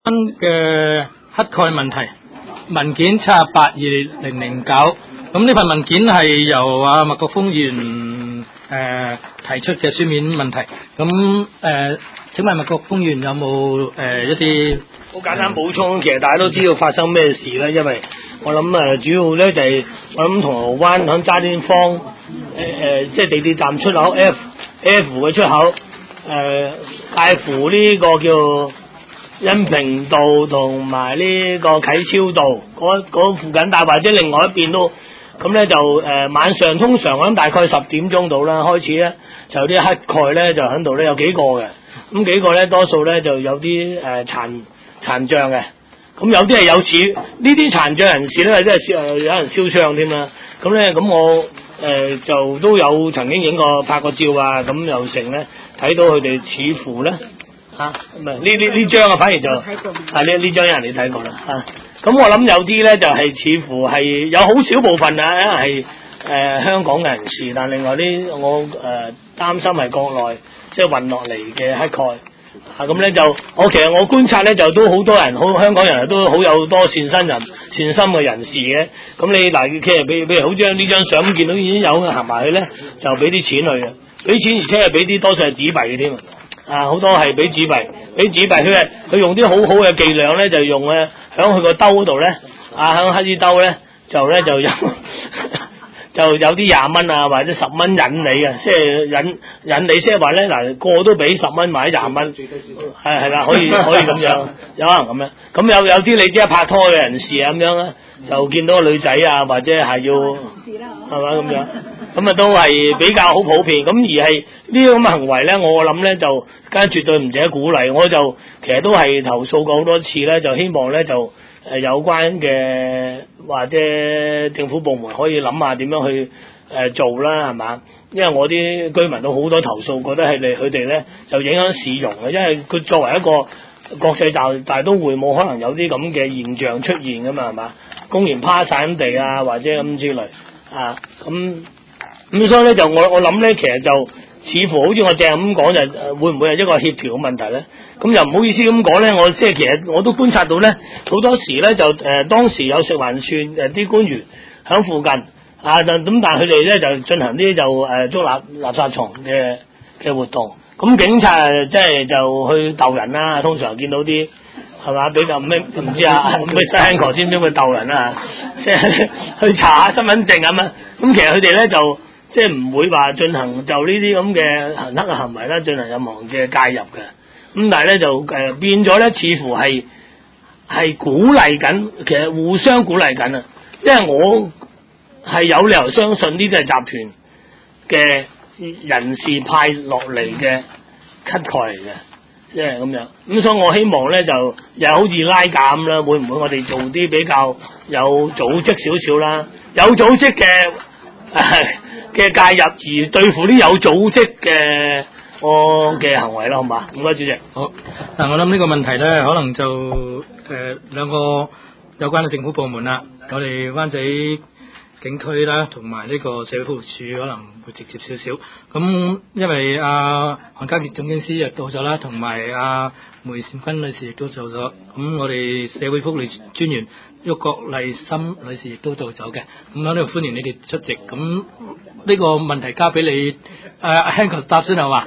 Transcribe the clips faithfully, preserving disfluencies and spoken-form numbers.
嘅乞丐問題文件七十八二零零九，咁呢份文件係由阿麥國鋒議員誒提出嘅書面問題，咁誒、呃，請問麥國鋒議員有冇誒、呃、一啲好簡單補充？其實大家都知道發生咩事咧，因為我諗誒主要咧就係、是、我諗銅鑼灣響渣甸坊誒誒，即係地鐵站出口 F F 嘅出口誒、呃，介乎呢個叫恩平道同埋呢個啟超道嗰嗰附近，但或者另外一邊都咁咧就誒、呃、晚上通常我諗大概十點鐘到啦，開始咧就有啲乞丐咧就喺度咧有幾個嘅，咁幾個咧多數咧就有啲誒殘殘障嘅，咁有啲係有似呢啲殘障人士咧，即係誒有人燒傷添啦，咁咧咁我誒、呃、就都有曾經影過拍過照啊，咁又成咧睇到佢哋似乎咧。啊，唔係呢呢呢張啊，反而就係呢呢張有人你睇過啦，啊，咁我諗有啲咧就係、是、似乎係有好少部分啊，係誒、呃、香港嘅人士，但另外啲我誒擔、呃、心係國內即係運落嚟嘅乞丐，啊咁咧就我其實我觀察咧就都好多人，好香港人都好有多善心人善心嘅人士嘅，咁你嗱其實比比如好張呢張相見到已經有行埋去咧，就俾啲錢去嘅，俾錢而且係俾啲多數係紙幣嘅添。啊！好多係俾紙幣，俾紙幣，佢係佢用啲好好嘅伎倆咧，就用咧響佢個兜嗰度咧，啊響乞衣兜咧就咧就有就有啲廿蚊啊或者十蚊引你啊，即係引引你，即係話咧嗱個都俾十蚊買廿蚊，係係啦，可以可以咁樣，有可能咁樣。咁有有啲你知拍拖嘅人士啊咁樣咧，就見到個女仔啊或者係要係嘛咁樣。咁啊，都係比較好普遍，咁而係呢啲咁嘅行為咧，我諗咧就梗係絕對唔值得鼓勵。我就其實都係投訴過好多次咧，就希望咧就誒、呃、有關嘅或者政府部門可以諗下點樣去誒、呃、做啦，係嘛？因為我啲居民都好多投訴，覺得係你佢哋咧就影響市容嘅，因為佢作為一個國際大大都會，冇可能有啲咁嘅現象出現噶嘛，係嘛？公然趴散地啊，或者咁之類啊，咁。咁所以咧就我我諗咧，其實就似乎好似我正咁講，就會唔會係一個協調嘅問題咧？咁又唔好意思咁講咧，我即係其實我都觀察到咧，好多時咧就誒、呃、當時有食環署誒啲官員喺附近啊，咁但係佢哋咧就進行啲就誒捉垃垃圾蟲嘅嘅活動，咁警察即係就去鬥人啦，通常見到啲係嘛比較咩唔知啊咩西哥知唔知去鬥人啊？即係去查下身份證咁啊，咁其實佢哋咧就。即係唔會話進行就呢啲咁嘅行乞嘅行為啦，進行任何嘅介入嘅。咁但係咧就誒、呃、變咗咧，似乎係係鼓勵緊，其實互相鼓勵緊啊。因為我係有理由相信呢啲係集團嘅人士派落嚟嘅乞丐嚟嘅，即係咁樣。咁所以我希望咧就又好似拉架咁啦，會唔會我哋做啲比較有組織少少啦，有組織嘅。嘅介入而對付啲有組織嘅我嘅行為啦，好嘛？唔該，主席。 好，嗱，我諗呢個問題咧，可能就誒兩、呃、個有關嘅政府部門啦，我哋灣仔警區啦，同埋呢個社會福利署可能會直接少少。咁因為阿韓家傑總經司亦到咗啦，同埋阿梅善君女士亦都做咗。咁我哋社會福利專員郁國麗心女士亦都到咗嘅。咁喺呢度歡迎你哋出席。咁呢個問題交俾你誒阿 Hank 答先係嘛？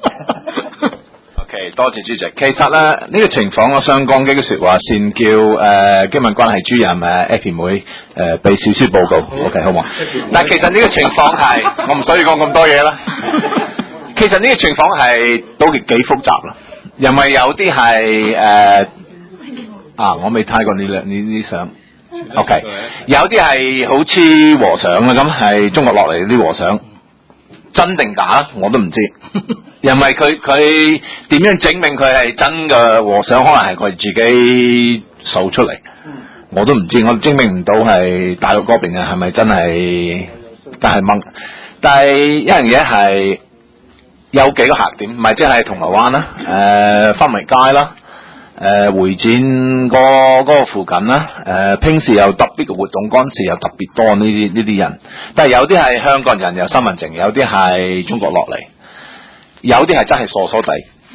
OK， 多謝主席。其實咧呢、這個情況，我想講幾句説話先，叫誒、呃、機密關係主任誒 Eddie 妹誒俾少少報告。好 OK 好嘛？但其實呢個情況係我唔需要講咁多嘢啦。其實呢個情況係都幾幾複雜啦，因為有啲係誒啊，我未睇過呢兩呢啲相。OK， 有啲係好似和尚啊咁，係中國落嚟啲和尚，真定假我都唔知。因為佢佢點樣證明佢係真嘅和尚，可能係佢自己數出嚟，我都唔知，我證明唔到係大陸嗰邊嘅係咪真係，但係掹，但係一樣嘢係有幾個客點，唔係即係銅鑼灣啦，誒、呃，花迷街啦，誒、呃，會展嗰嗰個附近啦，誒、呃，平時有特別嘅活動嗰陣時又特別多呢啲呢啲人，但係有啲係香港人有身份證，有啲係中國落嚟。有啲係真係傻傻地，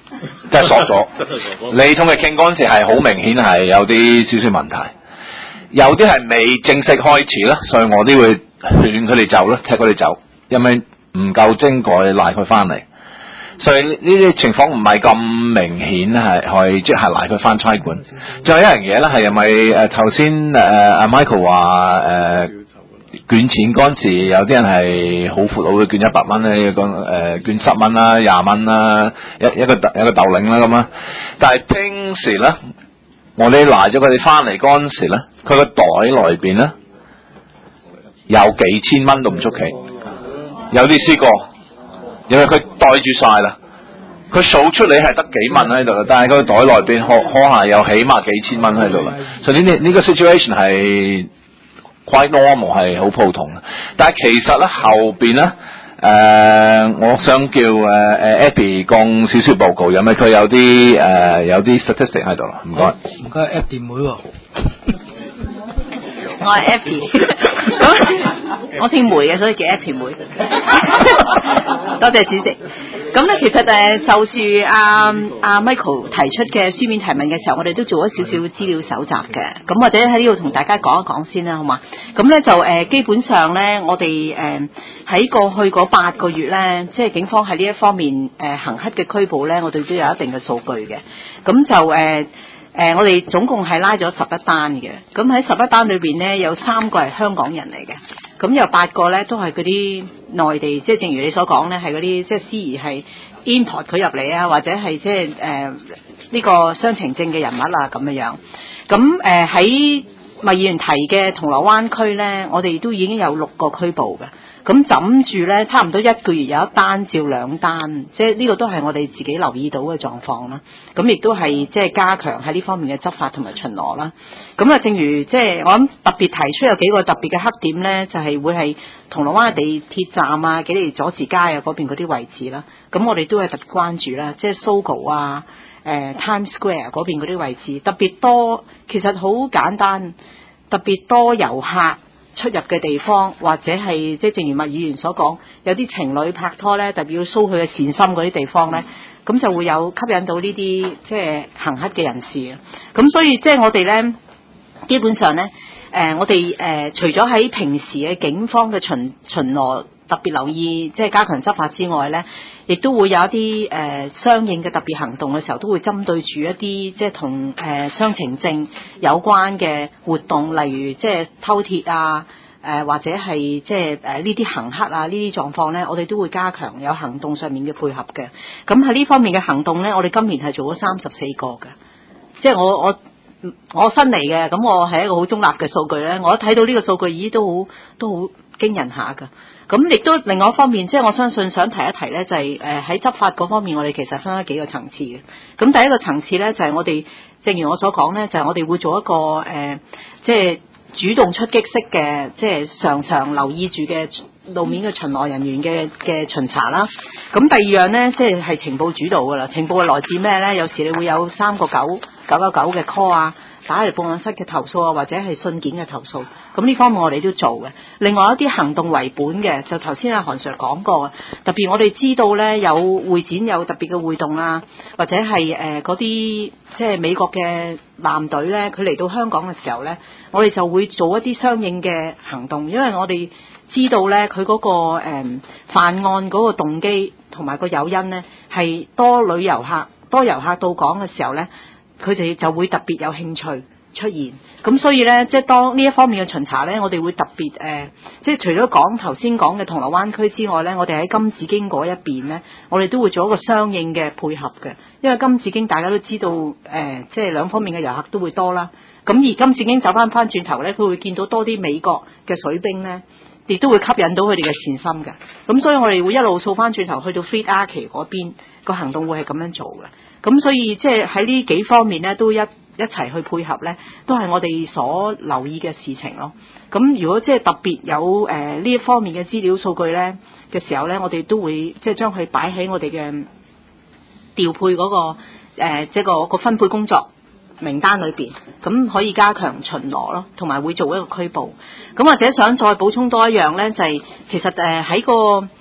即係鎖咗。你同佢傾嗰陣時係好明顯係有啲少少問題，有啲係未正式開始啦，所以我都會勸佢哋走啦，踢佢哋走，因為唔夠精改賴佢翻嚟。所以呢啲情況唔係咁明顯係係即係賴佢翻差館。仲有一樣嘢咧，係因為誒頭先誒阿 Michael 話誒捐錢嗰陣時，有啲人係好闊佬會捐一百蚊咧，個誒捐十蚊啦、廿蚊啦，一一個一個豆領啦咁啊。但係平時咧，我哋賴咗佢哋翻嚟嗰陣時咧，佢個袋內邊咧有幾千蚊都唔出奇，有啲試過。因為佢袋住晒啦，佢數出嚟係得幾蚊喺度，但係佢袋內邊可可能有起碼幾千蚊喺度啦。所以呢呢個 situation 係 quite normal， 係好普通。但係其實咧後邊咧，誒、呃，我想叫誒誒、呃、Abby 講少少報告，因為佢有啲誒、呃、有啲 statistic 喺度啦。唔該， 唔該 Abby 妹喎。 我係 Abby， 咁我姓梅嘅，所以叫 Abby 妹。多謝主席。咁咧，其實誒就住阿阿 Michael 提出嘅書面提問嘅時候，我哋都做咗少少資料搜集嘅。咁或者喺呢度同大家講一講先啦，好嘛？咁咧就誒、呃、基本上咧，我哋誒喺過去嗰八個月咧，即係警方喺呢一方面誒、呃、行乞嘅拘捕咧，我哋都有一定嘅數據嘅。咁就誒。呃誒、呃，我哋總共係拉咗十一單嘅，咁喺十一單裏邊呢，有三個係香港人嚟嘅，咁有八個呢都係嗰啲內地，即係正如你所講呢，係嗰啲即係司儀係 import 佢入嚟啊，或者係即係誒呢個雙程證嘅人物啊咁樣樣。咁誒喺麥議員提嘅銅鑼灣區呢，我哋都已經有六個拘捕嘅。咁枕住咧，差唔多一個月有一單照兩單，即係呢個都係我哋自己留意到嘅狀況啦。咁亦都係即係加強喺呢方面嘅執法同埋巡邏啦。咁啊，正如即係我諗特別提出有幾個特別嘅黑點咧，就係、是、會係銅鑼灣嘅地鐵站啊、幾利佐治街啊嗰邊嗰啲位置啦。咁我哋都係特別關注啦，即係 Sogo 啊、誒、呃、Times Square 嗰邊嗰啲位置特別多。其實好簡單，特別多遊客出入嘅地方，或者係即係正如麥議員所講，有啲情侶拍拖咧，特別要 show 佢嘅善心嗰啲地方咧，咁就會有吸引到呢啲即係行乞嘅人士啊。咁所以即係我哋咧，基本上咧，誒、呃、我哋誒、呃、除咗喺平時嘅警方嘅巡巡邏特別留意，即係加強執法之外咧，亦都會有一啲誒、呃、相應嘅特別行動嘅時候，都會針對住一啲即係同誒雙程證有關嘅活動，例如即係偷鐵啊，誒、呃、或者係即係誒呢啲行乞啊呢啲狀況咧，我哋都會加強有行動上面嘅配合嘅。咁喺呢方面嘅行動咧，我哋今年係做咗三十四個嘅，即係我我我新嚟嘅，咁我係一個好中立嘅數據咧，我一睇到呢個數據，咦都好都好驚人下㗎。咁亦都另外一方面，即係我相信想提一提咧，就係誒喺執法嗰方面，我哋其實分咗幾個層次嘅。咁第一個層次咧，就係我哋正如我所講咧，就係我哋會做一個誒、呃，即係主動出擊式嘅，即係常常留意住嘅路面嘅巡邏人員嘅嘅巡查啦。咁第二樣咧，即係係情報主導㗎啦。情報係來自咩咧？有時你會有三個九九九九嘅 call 啊，打嚟報案室嘅投訴啊，或者係信件嘅投訴。咁呢方面我哋都做嘅。另外一啲行動為本嘅，就頭先阿韓 Sir 講過，特別我哋知道咧有會展有特別嘅會動啊，或者係誒嗰啲即係美國嘅艦隊咧，佢嚟到香港嘅時候咧，我哋就會做一啲相應嘅行動，因為我哋知道咧佢嗰個誒、呃、犯案嗰個動機同埋個誘因咧係多旅遊客多遊客到港嘅時候咧，佢哋就會特別有興趣出現，咁所以咧，即係當呢一方面嘅巡查咧，我哋會特別誒、呃，即係除咗講頭先講嘅銅鑼灣區之外咧，我哋喺金紫荊嗰一邊咧，我哋都會做一個相應嘅配合嘅，因為金紫荊大家都知道誒、呃，即係兩方面嘅遊客都會多啦。咁而金紫荊走翻翻轉頭咧，佢會見到多啲美國嘅水兵咧，亦都會吸引到佢哋嘅善心嘅。咁所以我哋會一路掃翻轉頭去到 Fleet Arcade 嗰邊個行動會係咁樣做嘅。咁所以即係喺呢幾方面咧，都一一齊去配合咧，都係我哋所留意嘅事情咯。咁如果即係特別有誒呢、呃、一方面嘅資料數據咧嘅時候咧，我哋都會即係將佢擺喺我哋嘅調配嗰、那個誒、呃、即係個個分配工作名單裏邊，咁可以加強巡邏咯，同埋會做一個拘捕。咁或者想再補充多一樣咧，就係、是、其實誒喺、呃、個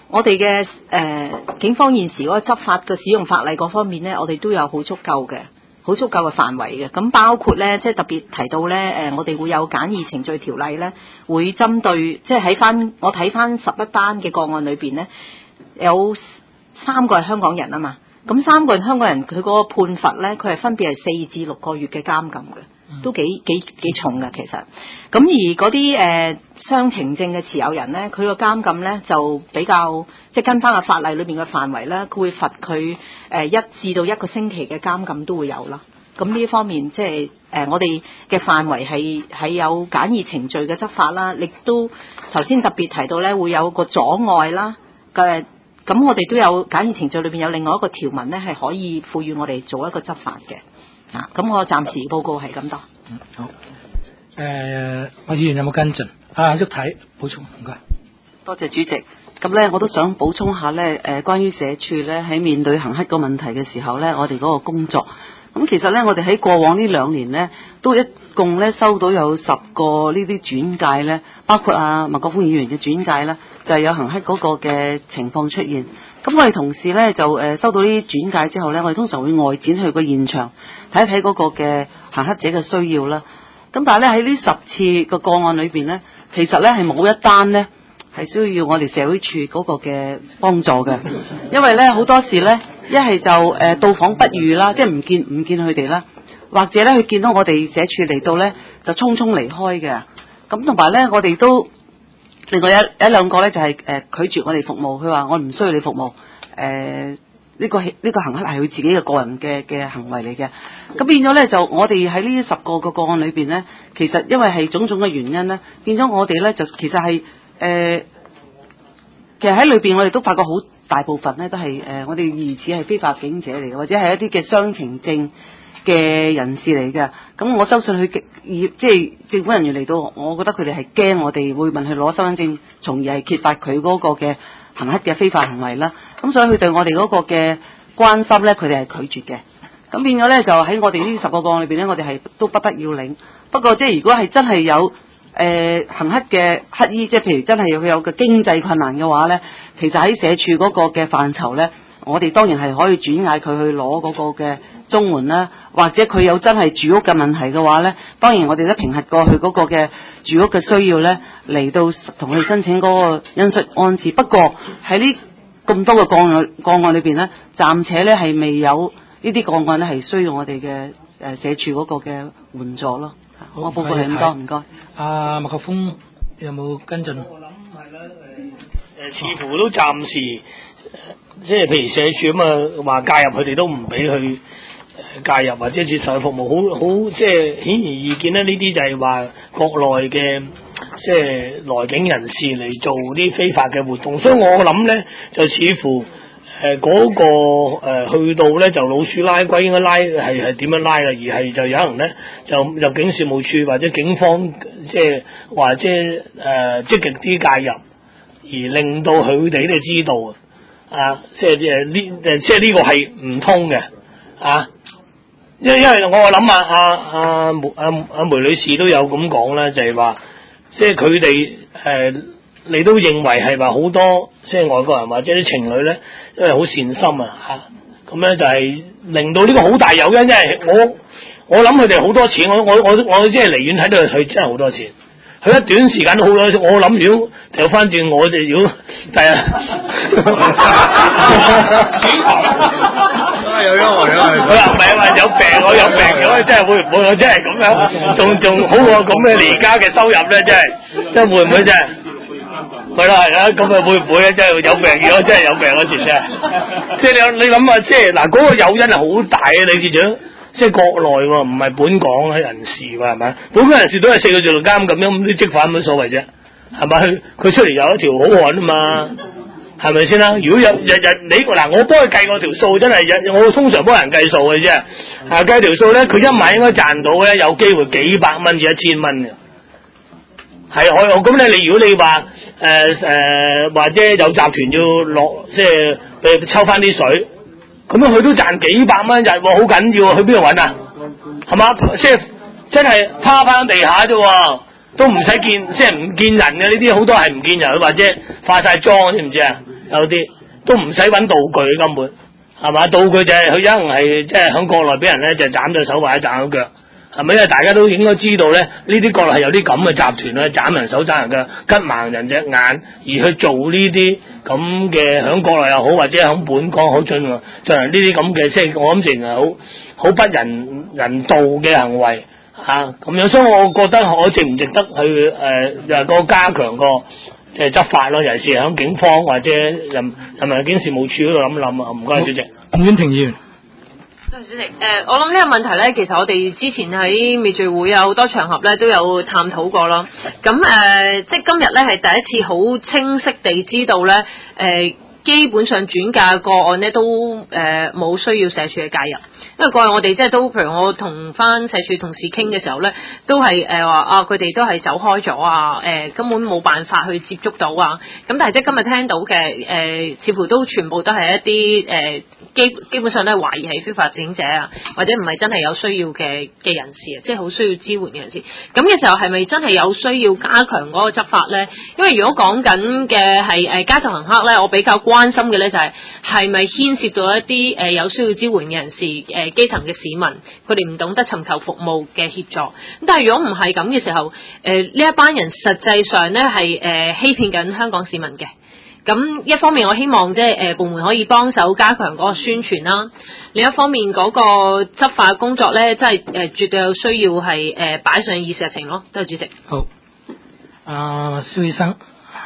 我哋嘅誒警方現時嗰個執法嘅使用法例嗰方面咧，我哋都有好足夠嘅。好足夠嘅範圍嘅，咁包括咧，即係特別提到咧，誒，我哋會有簡易程序條例咧，會針對，即係喺翻我睇翻十一單嘅個案裏邊咧，有三個係香港人啊嘛，咁三個人香港人佢嗰個判罰咧，佢係分別係四至六個月嘅監禁嘅，都幾幾幾重嘅其實。咁而嗰啲誒雙程證嘅持有人咧，佢個監禁咧就比較即係跟翻個法例裏邊嘅範圍咧，佢會罰佢誒一至到一個星期嘅監禁都會有啦。咁呢方面即係誒我哋嘅範圍係係有簡易程序嘅執法啦，亦都頭先特別提到咧會有個阻礙啦嘅。咁我哋都有簡易程序裏邊有另外一個條文咧，係可以賦予我哋做一個執法嘅。啊，咁我暫時報告係咁多。 嗯，好。誒、呃，我議員有冇跟進？啊，旭睇補充，唔該。 多謝主席。咁咧，我都想補充下咧，誒，關於社署咧喺面對行乞個問題嘅時候咧，我哋嗰個工作。咁其實咧，我哋喺過往呢兩年咧，都一共咧收到有十個呢啲轉介咧，包括阿麥國鋒議員嘅轉介啦，就係、是、有行乞嗰個嘅情況出現。咁我哋同事咧就誒收到呢啲轉介之後咧，我哋通常會外展去個現場睇一睇嗰個嘅行乞者嘅需要啦。咁但係咧喺呢十次個個案裏邊咧，其實咧係冇一單咧係需要我哋社會處嗰個嘅幫助嘅，因為咧好多時咧一係就誒、呃、到訪不遇啦，即係唔見唔見佢哋啦，或者咧佢見到我哋社署嚟到咧就匆匆離開嘅。咁同埋咧我哋都另外一一兩個咧就係、是、誒、呃、拒絕我哋服務，佢話我唔需要你服務，誒、呃、呢、這個呢、這個行乞係佢自己嘅個人嘅嘅行為嚟嘅。咁變咗咧就我哋喺呢十個個個案裏邊咧，其實因為係種種嘅原因咧，變咗我哋咧就其實係誒、呃，其實喺裏邊我哋都發覺好大部分咧都係誒、呃、我哋疑似係非法警者嚟嘅，或者係一啲嘅雙程證嘅人士嚟嘅。咁我相信佢嘅即係政府人員嚟到，我覺得佢哋係驚我哋會問佢攞身份證，從而係揭發佢嗰個嘅行乞嘅非法行為啦。咁所以佢對我哋嗰個嘅關心咧，佢哋係拒絕嘅。咁變咗咧就喺我哋呢十個個案裏邊咧，我哋係都不得要領。不過即係如果係真係有誒、呃、行乞嘅乞衣，即係譬如真係佢有個經濟困難嘅話咧，其實喺社署嗰個嘅範疇咧，我哋當然係可以轉嗌佢去攞嗰個嘅綜援啦，或者佢有真係住屋嘅問題嘅話咧，當然我哋都評核過去嗰個嘅住屋嘅需要咧，嚟到同佢申請嗰個恩恤安置。不過喺呢咁多個個案個案裏邊咧，暫且咧係未有呢啲個案咧係需要我哋嘅誒社署嗰個嘅援助咯。好，我報告係咁多，唔該。 阿麥國鋒有冇跟進？ 我諗係啦，誒誒，似乎都暫時。即係譬如社署咁啊，話介入佢哋都唔俾佢介入或者接受服務，好好即係顯而易見咧。呢啲就係話國內嘅即係來境人士嚟做啲非法嘅活動，所以我諗咧就似乎誒嗰、呃嗰個誒、呃、去到咧就老鼠拉龜，應該拉係係點樣拉嘅，而係就有人咧就入境事務處或者警方即係或者誒積極啲介入，而令到佢哋咧知道。啊，即係誒呢誒，即係呢個係唔通嘅啊！因因為我諗啊，阿阿梅阿阿梅女士都有咁講啦，就係、是、話，即係佢哋誒，你都認為係話好多即係外國人或者啲情侶咧，因為好善心啊嚇，咁咧就係令到呢個好大誘因，因為我我諗佢哋好多錢，我我我我即係離遠睇到佢真係好多錢。佢一短時間都好多，我諗如果掉翻轉，我就如果第日有優惠啦， 好啦，唔係話有病，我有病咗，真係會唔會我真係咁樣，仲仲好過咁嘅而家嘅收入咧，真係，真係會唔會真係？係啦係啦，咁啊會唔會咧？真係有病咗，真係有病嗰時真係，即係你你諗下，即係嗱嗰個誘因係好大啊！你記住。即係國內喎，唔係本港嘅人士喎，係咪？本港人士都係四個月監咁樣，咁啲積犯冇所謂啫，係咪？佢佢出嚟有一條好漢啊嘛，係咪先啦？如果有日日你嗱，我幫佢計過條數，真係日我通常幫人計數嘅啫，啊計條數咧，佢一晚應該賺到咧，有機會幾百蚊至一千蚊嘅，係我咁咧。你如果你話誒誒或者有集團要落，即係誒抽翻啲水。咁樣佢都賺幾百蚊日喎，好緊要，去邊度揾啊？係嘛？即係真係趴翻地下啫，都唔使見，即係唔見人嘅呢啲，好多係唔見人，或者化晒妝，知唔知啊？ 有啲都唔使揾道具根本，係嘛？道具就係佢一定係即係喺國內俾人咧就斬咗手或者斬咗腳，係咪？因為大家都應該知道咧，呢啲國內係有啲咁嘅集團咧，斬人手斬人腳，吉盲人隻眼，而去做呢啲咁嘅喺國內又好，或者喺本港好進行進行呢啲咁嘅，即係我諗淨係好好不人人道嘅行為嚇咁樣，所以我覺得我值唔值得去誒又個加強個即係執法咯，尤其是喺警方或者人人民警事務處嗰度諗諗啊，唔該主席。 伍婉婷議員。 多謝主席。誒、呃，我諗呢個問題咧，其實我哋之前喺滅罪會有好多場合咧都有探討過咯。咁誒、呃，即係今日咧係第一次好清晰地知道咧，誒、呃，基本上轉介個案咧都誒冇、呃、需要社署嘅介入。因為過去我哋即係都，譬如我同翻社署同事傾嘅時候咧，都係誒話啊，佢哋都係走開咗啊，誒、呃、根本冇辦法去接觸到啊。咁但係即係今日聽到嘅誒、呃，似乎都全部都係一啲誒、呃、基基本上都係懷疑係非法整者啊，或者唔係真係有需要嘅嘅人士啊，即係好需要支援嘅人士。咁嘅時候係咪真係有需要加強嗰個執法咧？因為如果講緊嘅係誒街頭行乞咧，我比較關心嘅咧就係係咪牽涉到一啲誒、呃、有需要支援嘅人士誒。呃基層嘅市民，佢哋唔懂得尋求服務嘅協助。咁但係如果唔係咁嘅時候，誒、呃、呢一班人實際上咧係誒欺騙緊香港市民嘅。咁一方面我希望即係誒部門可以幫手加強嗰個宣傳啦。另一方面嗰個執法工作咧，真係誒絕對有需要係誒擺上議事日程咯。多謝主席。 好，阿蕭醫生。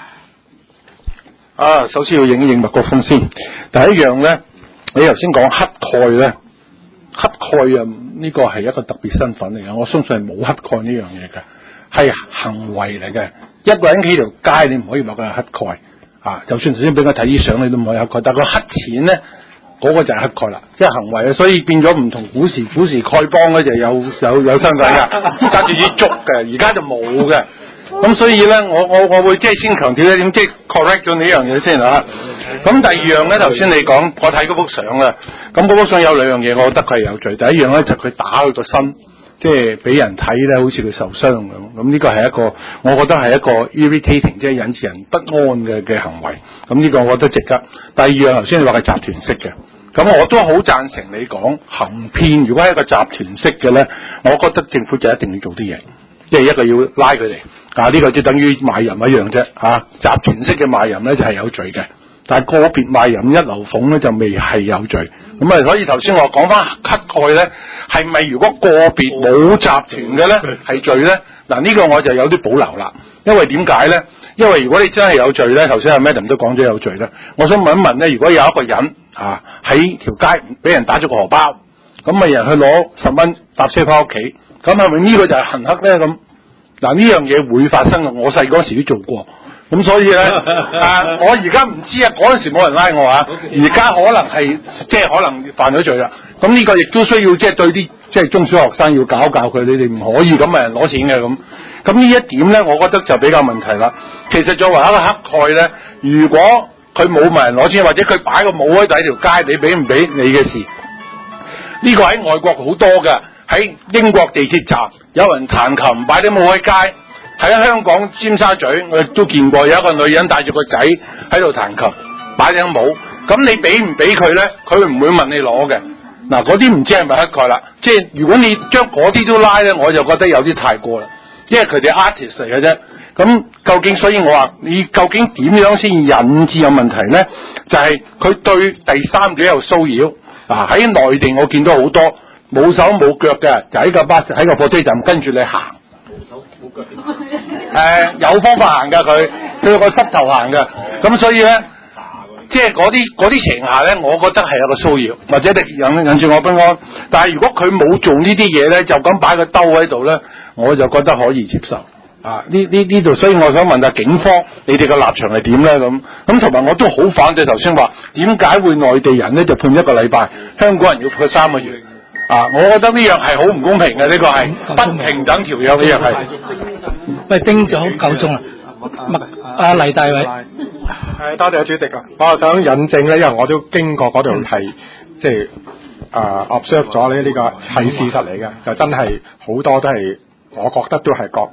啊，首先要認一認麥國鋒先。第一樣咧，你頭先講乞丐咧。乞丐啊，呢個係一個特別身份嚟嘅，我相信係冇乞丐呢樣嘢嘅，係行為嚟嘅。一個人企條街，你唔可以話佢係乞丐啊！就算頭先俾我睇啲相，你都唔可以乞丐。但係個乞錢咧，嗰、那個就係乞丐啦，即係行為啊。所以變咗唔同古時，古時丐幫咧就有有有身份㗎，揸住啲竹嘅，而家就冇嘅。咁所以咧，我我我會即係先強調一點，即係 correct 咗呢樣嘢先嚇。咁第二樣咧，頭先你講，我睇嗰幅相啊，咁嗰幅相有兩樣嘢，我覺得佢係有罪。第一樣咧就佢、是、打佢個身，即係俾人睇咧，好似佢受傷咁。咁呢個係一個，我覺得係一個 irritating，即係引致人不安嘅嘅行為。咁呢個我覺得值得。第二樣頭先你話係集團式嘅，咁我都好贊成你講行騙。如果係一個集團式嘅咧，我覺得政府就一定要做啲嘢，即係一個要拉佢哋。啊！呢、這個即等於賣淫一樣啫，嚇、啊、集團式嘅賣淫咧就係、是、有罪嘅，但係個別賣淫一流鳳咧就未係有罪。咁啊，所以頭先我講翻乞丐咧，係咪如果個別冇集團嘅咧係罪咧？嗱、啊，呢、這個我就有啲保留啦。因為點解咧？因為如果你真係有罪咧，頭先阿 Madam 都講咗有罪咧。我想問一問咧，如果有一個人啊喺條街俾人打咗個荷包，咁咪人去攞十蚊搭車翻屋企，咁係咪呢個就係行乞咧？咁？嗱，呢樣嘢會發生嘅，我細嗰時都做過，咁所以咧，啊，我而家唔知啊，嗰陣時冇人拉我啊，而家可能係即係可能犯咗罪啦。咁呢個亦都需要即係對啲即係中小學生要教教佢，你哋唔可以咁問人攞錢嘅咁。咁呢一點咧，我覺得就比較問題啦。其實作為一個乞丐咧，如果佢冇問人攞錢，或者佢擺個帽喺第一條街，你俾唔俾你嘅事？呢、這個喺外國好多嘅。喺英國地鐵站有人彈琴擺啲帽喺街，喺香港尖沙咀我亦都見過有一個女人帶住個仔喺度彈琴擺頂帽，咁你俾唔俾佢咧？佢唔會問你攞嘅。嗱，嗰啲唔知係咪乞丐啦？即係如果你將嗰啲都拉咧，我就覺得有啲太過啦，因為佢哋 artist 嚟嘅啫。咁究竟所以我話你究竟點樣先引致有問題咧？就係、是、佢對第三者有騷擾。嗱，喺內地我見到好多。冇手冇腳嘅，就喺個巴喺個火車站跟住你行。冇手冇腳。誒，有方法行㗎佢，佢有個膝頭行㗎。咁所以咧，即係嗰啲嗰啲情下咧，我覺得係有個騷擾，或者引引住我不安。但係如果佢冇做呢啲嘢咧，就咁擺個兜喺度咧，我就覺得可以接受。啊，呢呢呢度，所以我想問下警方，你哋嘅立場係點咧？咁咁同埋我都好反對頭先話，點解會內地人咧就判一個禮拜，香港人要判三個月？啊！我覺得呢樣係好唔公平嘅，呢、這個係不平等條約，呢樣係。 喂，叮咗夠鐘啦，麥阿黎大偉。 係多謝主席啊！我想引證咧，因為我都經過嗰度係即係啊 observe 咗咧，呢個係事實嚟嘅，就真係好多都係我覺得都係各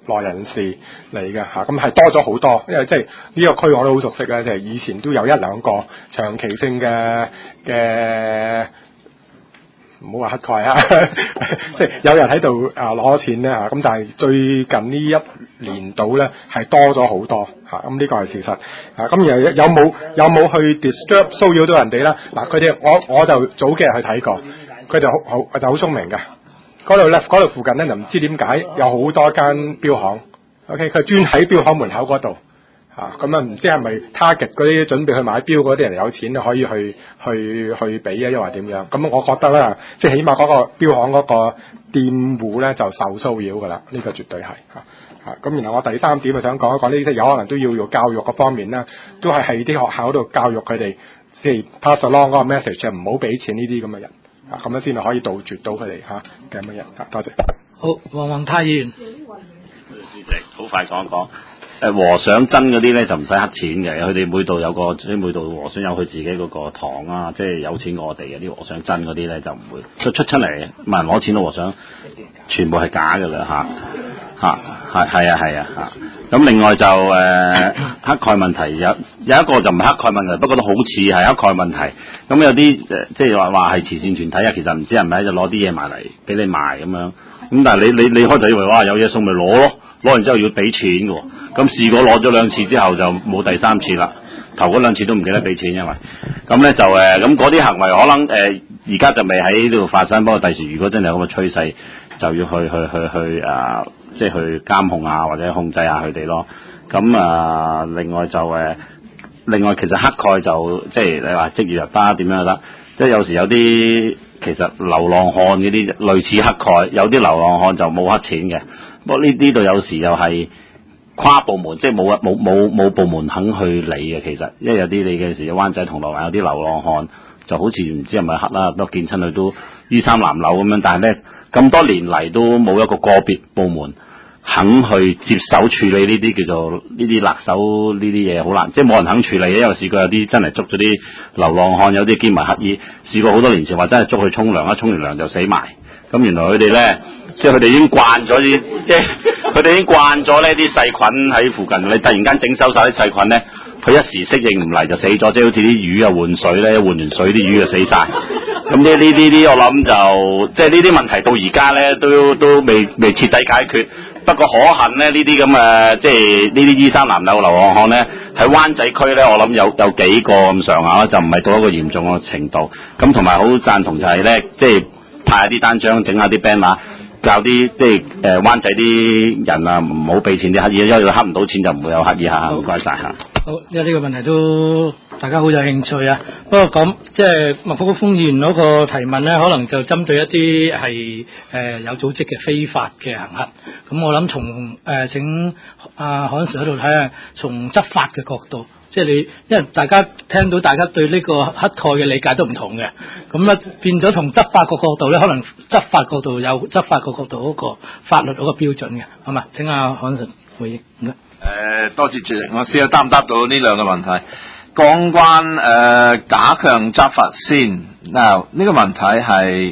內人士嚟嘅嚇，咁係多咗好多，因為即係呢個區我都好熟悉嘅，即係以前都有一兩個長期性嘅嘅。唔好話乞丐啊，即係有人喺度啊攞錢咧嚇，咁但係最近呢一年度咧係多咗好多嚇，咁呢個係事實嚇。咁又有冇有冇去 disturb 騷擾到人哋咧？嗱，佢哋我我就早幾日去睇過，佢哋好好就好聰明嘅。嗰度咧，嗰度附近咧就唔知點解有好多間錶行 ，OK， 佢專喺錶行門口嗰度。啊，咁啊唔知係咪 target 嗰啲準備去買錶嗰啲人有錢可以去去去俾啊，抑或點樣？咁我覺得咧，即係起碼嗰個錶行嗰個店戶咧就受騷擾㗎啦，呢、這個絕對係嚇嚇。咁、啊、然後我第三點就想講一講呢啲，有可能都要用教育嗰方面啦，都係喺啲學校度教育佢哋，即係 pass along 嗰個 message 就唔好俾錢呢啲咁嘅人，啊咁樣先係可以杜絕到佢哋嚇嘅咁嘅人。啊，多謝。 好，黃宏泰議員。 主席，好快講一講。誒和尚真嗰啲咧就唔使黑錢嘅，佢哋每度有個，即係每度和尚有佢自己嗰個堂啊，即係有錢過我哋嘅啲和尚真嗰啲咧就唔會出出出嚟問人攞錢嘅和尚，全部係假㗎啦嚇嚇係係啊係啊嚇。咁另外就誒、呃、黑蓋問題有有一個就唔係黑蓋問題，不過都好似係黑蓋問題。咁有啲誒即係話話係慈善團體啊，其實唔知係咪就攞啲嘢埋嚟俾你賣咁樣。咁但係你你你開頭以為哇有嘢送咪攞咯，攞完之後要俾錢嘅喎。咁試過攞咗兩次之後就冇第三次啦，頭嗰兩次都唔記得俾錢，因為咁咧就誒咁嗰啲行為可能誒而家就未喺呢度發生，不過第時如果真係有咁嘅趨勢，就要去去去去啊，即係去監控啊或者控制下佢哋咯。咁啊，另外就誒，另外其實黑蓋就即係你話職業日巴點樣都得，即係有時有啲其實流浪漢嗰啲類似黑蓋，有啲流浪漢就冇黑錢嘅，不過呢呢度有時又係。跨部門即係冇冇冇冇部門肯去理嘅，其實因為有啲你嘅時灣仔銅鑼灣有啲流浪漢就好似唔知係咪黑啦，不過見親佢都衣衫襤褸咁樣，但係咧咁多年嚟都冇一個個別部門肯去接手處理呢啲叫做呢啲勒手呢啲嘢，好難，即係冇人肯處理。因為試過有啲真係捉咗啲流浪漢，有啲兼埋乞衣，試過好多年前話真係捉佢沖涼，一沖完涼就死埋。咁原來佢哋咧，即係佢哋已經慣咗啲，即係佢哋已經慣咗呢啲細菌喺附近。你突然間整收晒啲細菌咧，佢一時適應唔嚟就死咗，即係好似啲魚啊換水咧，換完水啲魚就死晒。咁呢呢呢啲我諗就即係呢啲問題到而家咧都都未未徹底解決。不過可恨咧呢啲咁嘅即係呢啲衣衫襤褸流浪漢咧，喺灣仔區咧，我諗有有幾個咁上下，就唔係到一個嚴重嘅程度。咁同埋好贊同就係咧，即係。派下啲單張，整下啲 banner，教啲即係誒灣仔啲人啊，唔好俾錢啲乞兒，因為佢乞唔到錢就唔會有乞兒嚇。唔該晒嚇。 好，因為呢個問題都大家好有興趣啊。不過咁即係麥福峰議員嗰個提問咧，可能就針對一啲係誒有組織嘅非法嘅行乞。咁我諗從誒、呃、請阿韓 Sir 喺度睇下，從執法嘅角度。即係你，因為大家聽到大家對呢個乞丐嘅理解都唔同嘅，咁咧變咗從執法個角度咧，可能執法角度有執法個角度嗰個法律嗰個標準嘅，好嘛？請阿韓 Sir 回應。唔該。 誒，多謝主席，我試下答唔答到呢兩個問題。講關誒加強執法先。嗱，呢個問題係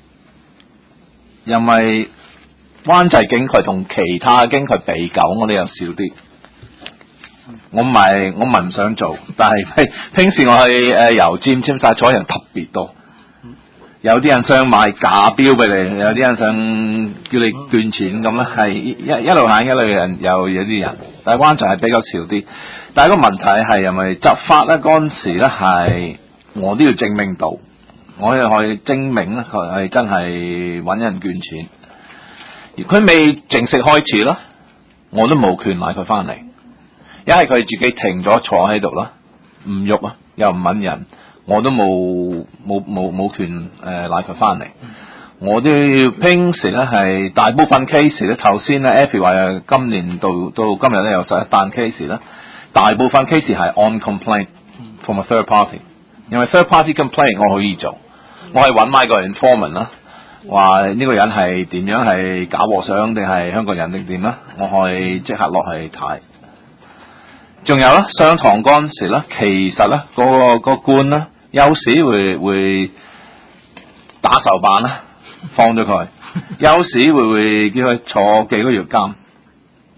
因為灣仔警區同其他警區比較，我哋又少啲。我唔係我唔係唔想做，但係平時我去誒油尖尖沙咀人特別多，有啲人想買假錶俾你，有啲人想叫你捐錢咁咧，係一一路行一路人有有啲人，但係灣仔係比較少啲。但係個問題係因為執法咧嗰陣時咧係我都要證明到，我又可以證明咧佢係真係揾人捐錢，而佢未正式開始啦，我都冇權買佢翻嚟。一係佢自己停咗坐喺度啦，唔喐啊，又唔揾人，我都冇冇冇冇權誒拉佢翻嚟。我都要平時咧係大部分 case 咧，頭先咧 Effie 話今年到到今日咧有十一單 case 啦，大部分 case 係 on complaint from a third party， 因為 third party complaint 我可以做，我係揾埋個 informant 啦，話呢個人係點樣係假和尚定係香港人定點啦，我可以即刻落去睇。仲有啦，上堂嗰陣時咧，其實咧嗰、那個、那個官咧，有時會會打手板啦，放咗佢；有時會會叫佢坐幾個月監。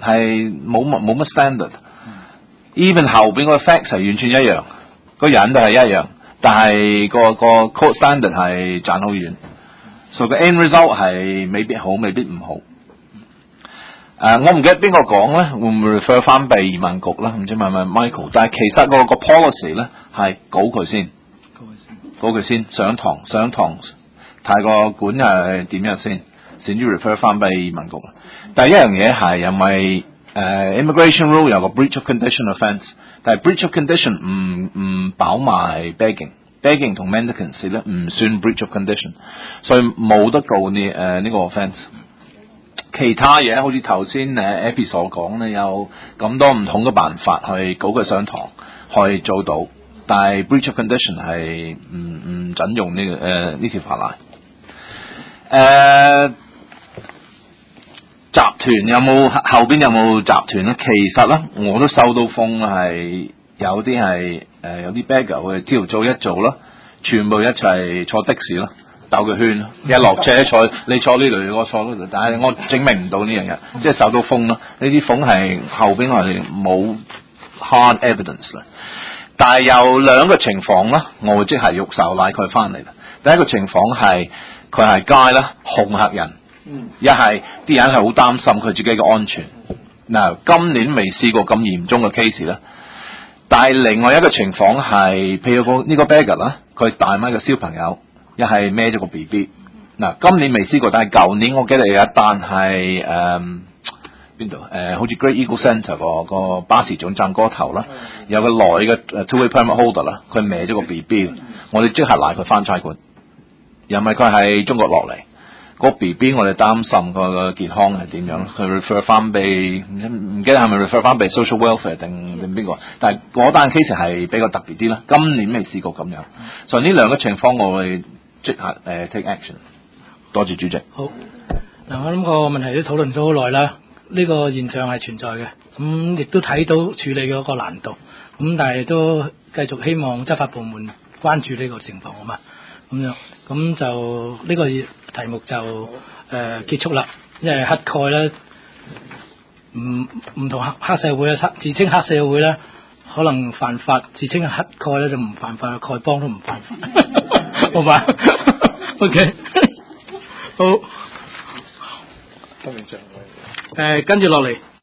係冇乜冇乜 standard。even 後邊個 facts 係完全一樣，個人都係一樣，但係個個 code standard 係爭好遠，所以個 end result 係未必好，未必唔好。誒、uh, 我唔記得邊個講咧，會唔會 refer 翻俾移民局啦？唔知問問 Michael， 但係其實個個 policy 咧係告佢先，告佢先上堂上堂睇個管係點樣先，先至 refer 翻俾移民局。第一樣嘢係因為誒、uh, immigration rule 有個 breach of condition offence， 但係 breach of condition 唔唔包埋 begging，begging 同 mendicants 咧唔算 breach of condition， 所以冇得告呢誒呢個 offence。其他嘢好似頭先誒 Abby 所講咧，有咁多唔同嘅辦法去告佢上堂，可以做到，但係 breach of condition 係唔唔準用呢、這個誒呢條法例。誒、呃、集團有冇後邊有冇集團咧？其實咧，我都收到風係有啲係誒有啲 beggar 佢朝頭早一做啦，全部一齊坐的士啦。兜個圈，一落車坐，你坐呢度，我坐呢度，但係我證明唔到呢樣嘢，即係受到風咯。呢啲風係後邊係冇 hard evidence 啦。但係有兩個情況啦，我會即係喐手拉佢翻嚟啦。第一個情況係佢係街啦，恐嚇人，一係啲人係好擔心佢自己嘅安全。嗱，今年未試過咁嚴重嘅 case 啦。但係另外一個情況係，譬如個呢個 beggar 啦，佢帶埋個小朋友。一係孭咗個 B B， 嗱今年未試過，但係舊年我記得有一單係誒邊度誒，好似 Great Eagle Centre 個個巴士總站嗰頭啦，有個內嘅 two-way permit holder 啦，佢孭咗個 B B， 我哋即刻拉佢翻差館，又咪佢喺中國落嚟，個 B B 我哋擔心佢個健康係點樣，佢 refer 翻俾唔記得係咪 refer 翻俾 social welfare 定定邊個？但係嗰單 case 係比較特別啲啦，今年未試過咁樣，所以呢兩個情況我會即刻誒 take action。多謝主席。 好，嗱我諗個問題都討論咗好耐啦，呢個現象係存在嘅，咁亦都睇到處理嗰個難度，咁但係都繼續希望執法部門關注呢個情況啊嘛，咁樣咁就呢個題目就誒、呃、結束啦，因為乞丐咧唔唔同黑黑社會啊，自稱黑社會咧可能犯法，自稱乞丐咧就唔犯法，丐幫都唔犯法，好嘛？OK， 好，誒跟住落嚟。